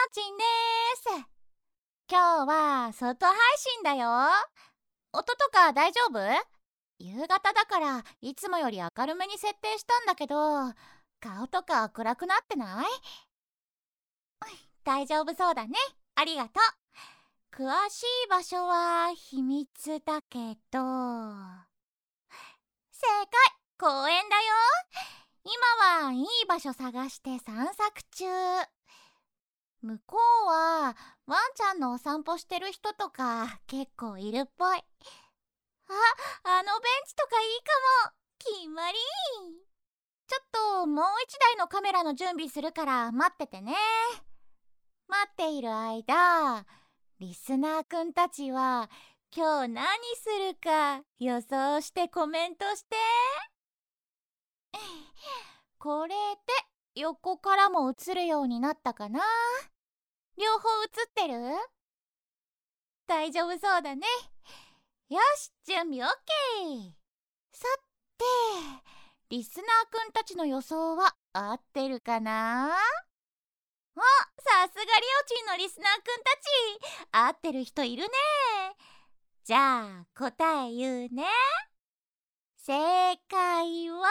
おちんです。今日は外配信だよ。音とか大丈夫？夕方だからいつもより明るめに設定したんだけど、顔とか暗くなってない？大丈夫そうだね。ありがとう。詳しい場所は秘密だけど。正解、公園だよ。今はいい場所探して散策中。向こうはワンちゃんのお散歩してる人とか結構いるっぽい。あのベンチとかいいかも。決まり。ちょっともう一台のカメラの準備するから待っててね。待っている間、リスナーくんたちは今日何するか予想してコメントして。これで横からも映るようになったかな。両方映ってる？大丈夫そうだね。よし、準備 OK。 さて、リスナーくんたちの予想は合ってるかな？さすがリオチンのリスナーくんたち、合ってる人いるね。じゃあ答え言うね。正解は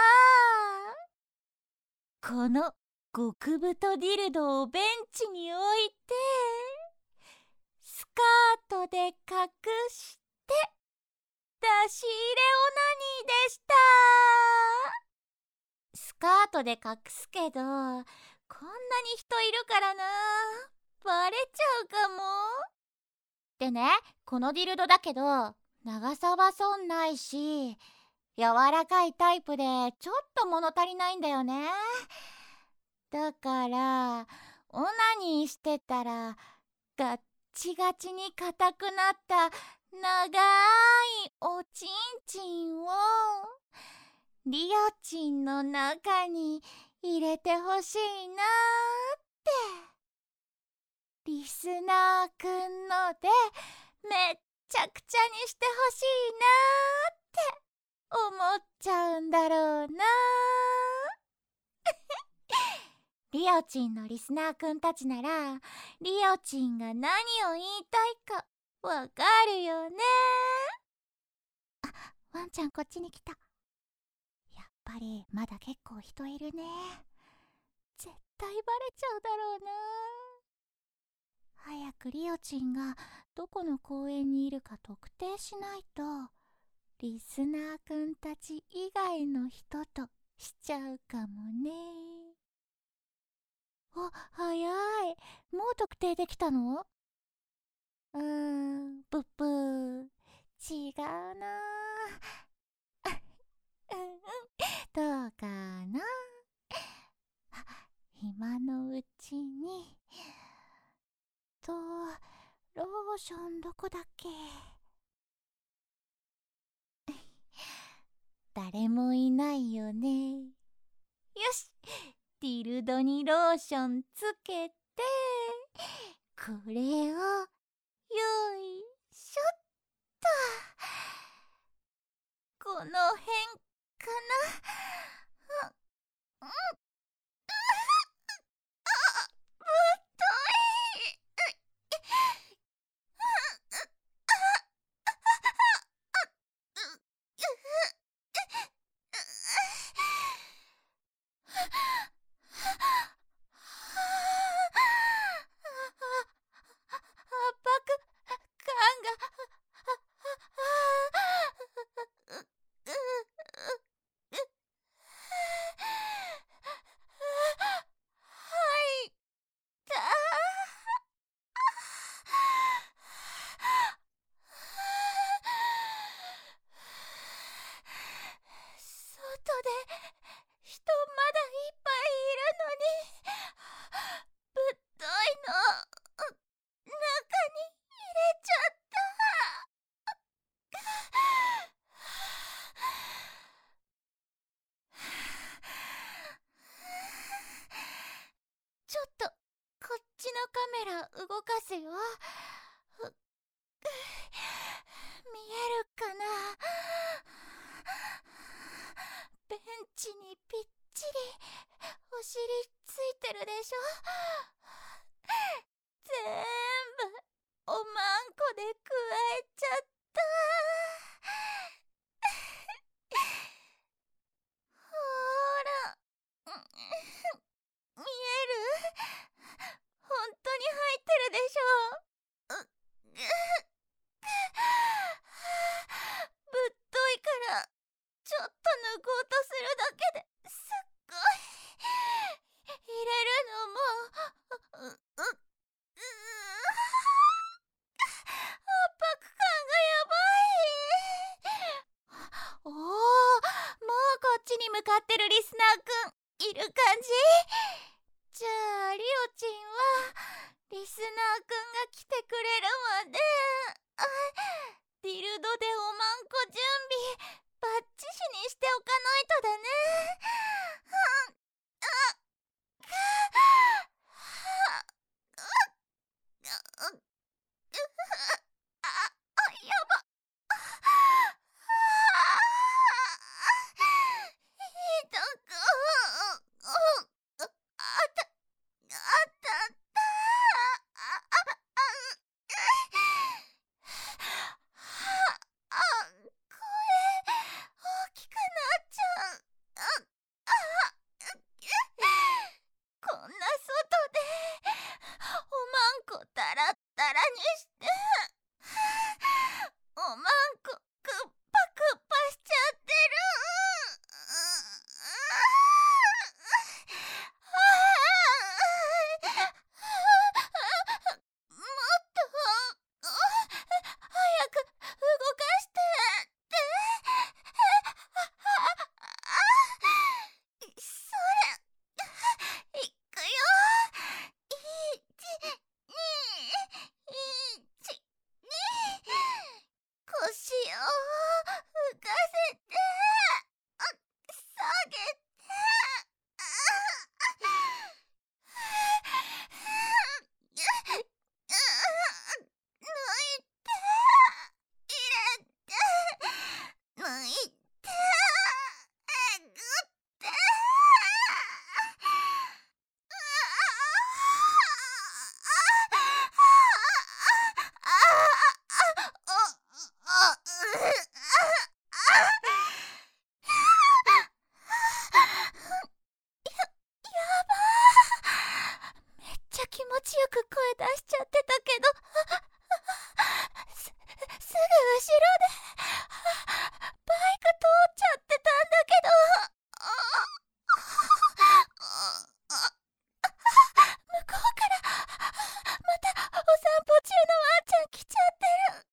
この極太ディルドをベンチに置いてスカートで隠して出し入れオナニーでした。スカートで隠すけど、こんなに人いるからな、バレちゃうかも。でね、このディルドだけど長さは損ないし、柔らかいタイプでちょっと物足りないんだよね。だからオナニーしてたらガッチガチに硬くなった長いおちんちんをリオチンの中に入れてほしいなってリスナーくんのでめっちゃくちゃにしてほしいなって思っちゃうんだろうな。リオチンのリスナーくんたちならリオチンが何を言いたいかわかるよね。ワンちゃんこっちに来た。やっぱりまだ結構人いるね。絶対バレちゃうだろうな。早くリオチンがどこの公園にいるか特定しないとリスナーくんたち以外の人としちゃうかもね。早い。もう特定できたの？ブッブー。違うな。どうかな。今のうちにローションどこだっけ？誰もいないよね。よし、ディルドにローションつけてこれをよいしょっと。この辺かな。ぶっとい。圧迫感が。はいた。外で人まだいっぱいいるのにぶっといの中に入れちゃった。ちょっとこっちのカメラ動かすよ。見えるかな。ベンチにぴっちりお尻ついてるでしょ。 全部おまんこでくわえちゃった。ほら、見える？本当に入ってるでしょ。ぶっといからちょっと抜こうとするだけですっごい入れるのも圧迫感がやばい。おお、もうこっちに向かってるリスナーくんいる感じ？じゃあリオちんはリスナーくんが来てくれるまでディルドでおまんこ準備バッチシにしておかないとだね。やば。ひどくあった声大きくなっちゃう。こんな外でおまんこダラッダラにしておまんこくっぱくっぱしちゃってる。もっと早く動かしてってそれいくよ。1、2、腰を浮かせて下げて抜いて入れて抜いてえぐってめっちゃ気持ちよく声出しちゃってたけどすぐ後ろでバイク通っちゃってたんだけど向こうからまたお散歩中のワンちゃん来ちゃってる。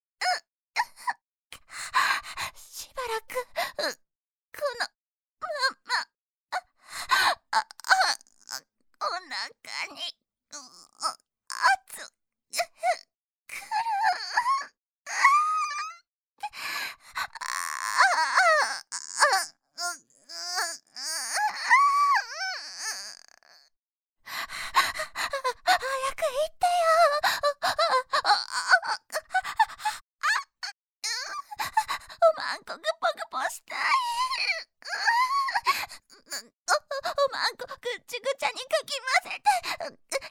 しばらくこのままお腹に圧くる。早く行ってよ。おまんこグポグポしたい。おまんこぐっちぐちゃにかき混ぜて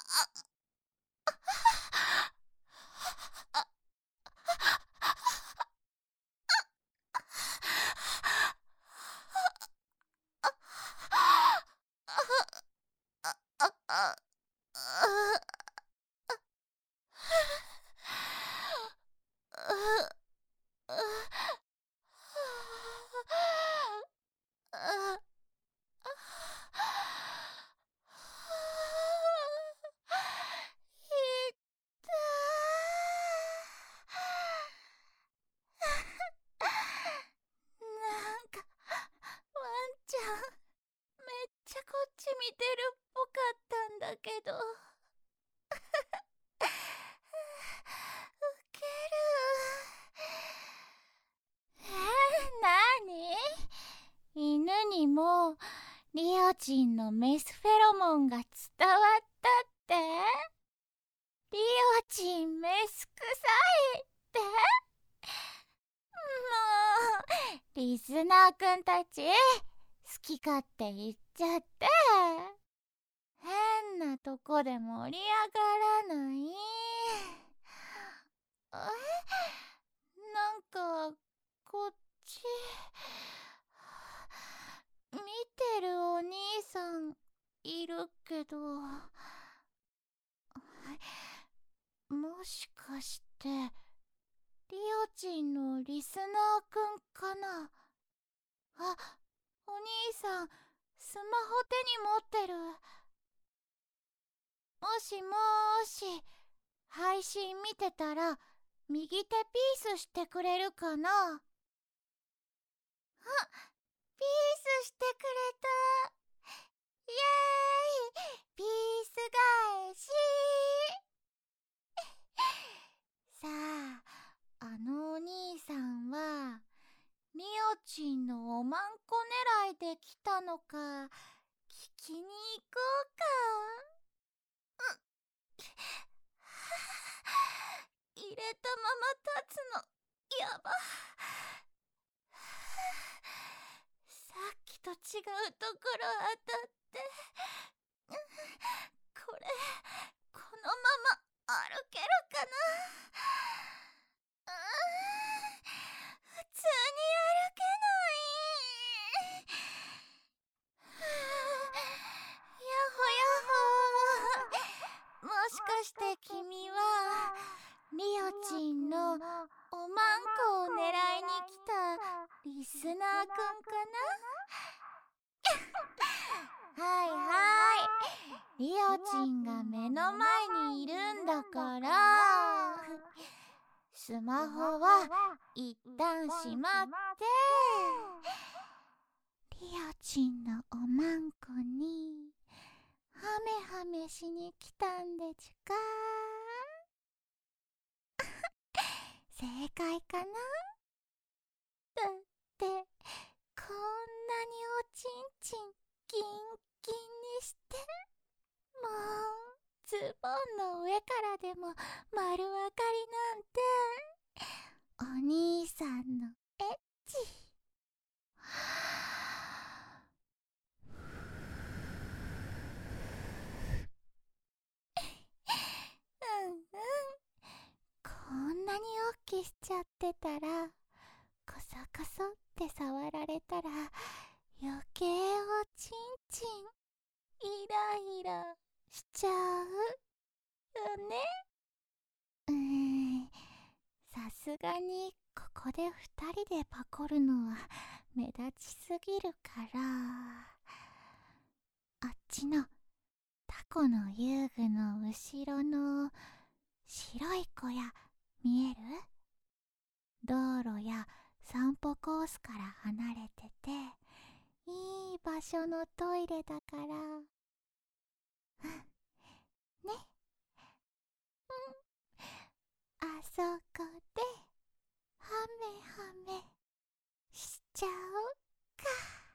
なんかワンちゃんめっちゃこっち見てるっぽかったんだけど。ウケる。なに？犬にもリオチンのメスフェロモンが伝わったって？リオチンメス臭いって？もうリスナーくんたち好き勝手言っちゃって変なとこで盛り上がらない。なんかこっち見てるお兄さんいるけど、もしかしてリオチンのリスナーくんかな。あ、お兄さんスマホ手に持ってる。もしもーし、配信見てたら右手ピースしてくれるかな。あ、ピースしてくれた。イエーイ、ピース返し。さあ、あのお兄さんはリオチンのおまんこ狙いで来たのか聞きに行こうか。入れたまま立つのやば。さっきと違うところ当たって、これこのまま歩けるかな。普通に歩けない。やほやほ。もしかして君はリオチンのおまんこを狙いに来たリスナーくんかな。はいはい、リオチンが目の前にいるんだからスマホは一旦しまって、リオチンのおまんこにハメハメしに来たんでちゅか。正解かな。だってこんなにおちんちんギンギンにしてもうズボンの上からでも丸分かりなんてお兄さんのエッチ。うんうん、こんなに大きしちゃってたらコソコソって触られたら余計おちんちんイライラしちゃうよね。さすがにここで2人でパコるのは目立ちすぎるから、あっちのタコの遊具の後ろの白い小屋見える？道路や散歩コースから離れてていい場所のトイレだから、ね、あそこでハメハメしちゃおうか。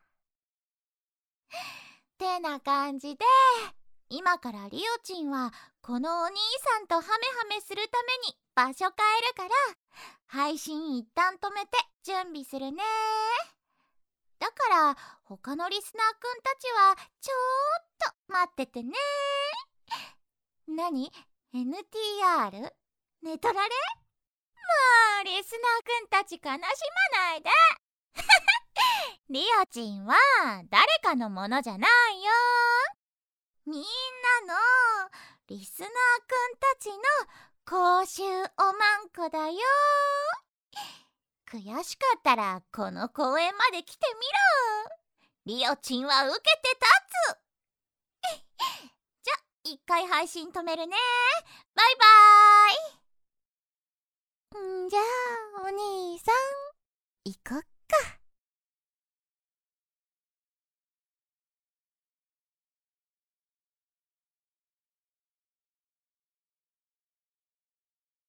てな感じで今からリオチンはこのお兄さんとハメハメするために場所変えるから配信一旦止めて準備するね。だから他のリスナーくんたちはちょっと待っててね。 何？ NTR？ ネトラレ？リスナーくんたち悲しまないでリオチンは誰かのものじゃないよ。みんなのリスナーくんたちの公衆おまんこだよ。悔しかったらこの公園まで来てみろ。リオチンは受けて立つじゃ、一回配信止めるね。バイバーイ。じゃあお兄さん行こっか。